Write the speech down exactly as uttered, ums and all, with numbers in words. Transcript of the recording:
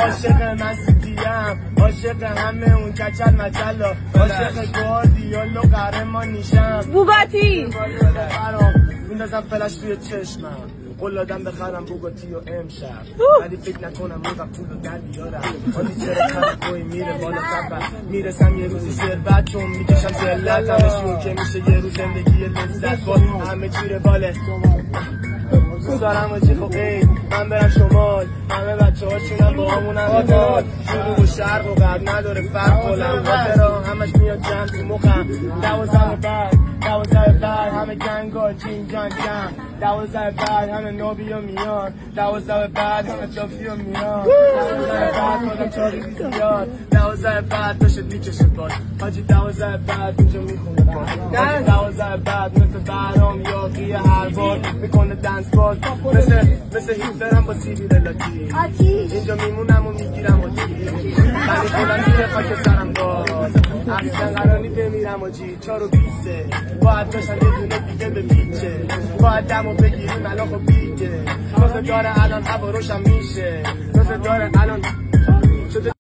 عاشق من سیتیم، عاشق همه اون کچل مچلا، عاشق گواردیولا و قهرمانیشم. بوگاتی میندازم فلش توی چشمم، قول دادم بخرم بوگاتی و امشب، ولی فکر نکنم موقع پول رو در بیارم. حالی چرا خرابوی میره بالا تبر، میرسم یه روزی ثروت چون میکشم ذلت، همشون که میشه یه روز زندگی لذت با همه چیره باله. دوست دارم و چی خب ای من برم شمال، همه بچه هاشونم با همونم بمال، شروع و شرق و غرب نداره فرق، بلند خاطرها همش میاد جمع تو مخم. دوازده بعد دوازده بعد همه گنگا جین جان جمع، دوازده بعد همه نوبی و میان، دوازده بعد همه جافی و میان، دوازده بعد مادم چاری بیاد، دوازده بعد داشت میکشه باد حاجی، دوازده بعد اینجا میخونه باد حاجی، دوازده بعد مثل برام یاقی هر بار میکنه دنس باز، مثل مثل هیتلر هم با سیبی رلاتی، اینجا میمونم و میگیرم و چی ولی خودم میره خاک سرم باز، اصلا قراری بمیرم و چی چار و بیسته، باید داشتن یه دونه دیگه به بیچه، باید دمو بگیریم الان خب بیگه، روزه داره الان هوا روشن میشه، روزه داره الان